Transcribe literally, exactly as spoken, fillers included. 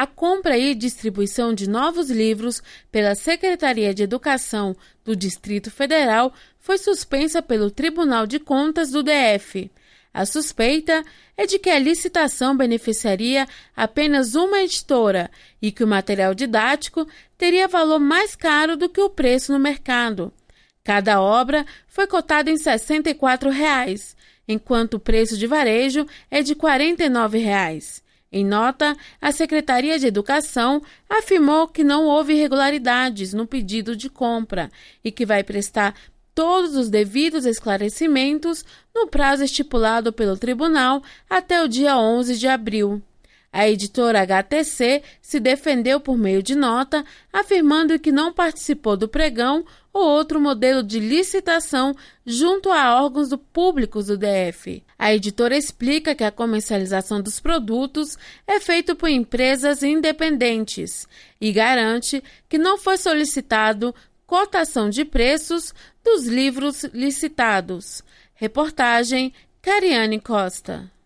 A compra e distribuição de novos livros pela Secretaria de Educação do Distrito Federal foi suspensa pelo Tribunal de Contas do D F. A suspeita é de que a licitação beneficiaria apenas uma editora e que o material didático teria valor mais caro do que o preço no mercado. Cada obra foi cotada em sessenta e quatro reais, enquanto o preço de varejo é de quarenta e nove reais. Em nota, a Secretaria de Educação afirmou que não houve irregularidades no pedido de compra e que vai prestar todos os devidos esclarecimentos no prazo estipulado pelo tribunal até o dia onze de abril. A editora H T C se defendeu por meio de nota, afirmando que não participou do pregão ou outro modelo de licitação junto a órgãos do públicos do D F. A editora explica que a comercialização dos produtos é feita por empresas independentes e garante que não foi solicitado cotação de preços dos livros licitados. Reportagem Cariane Costa.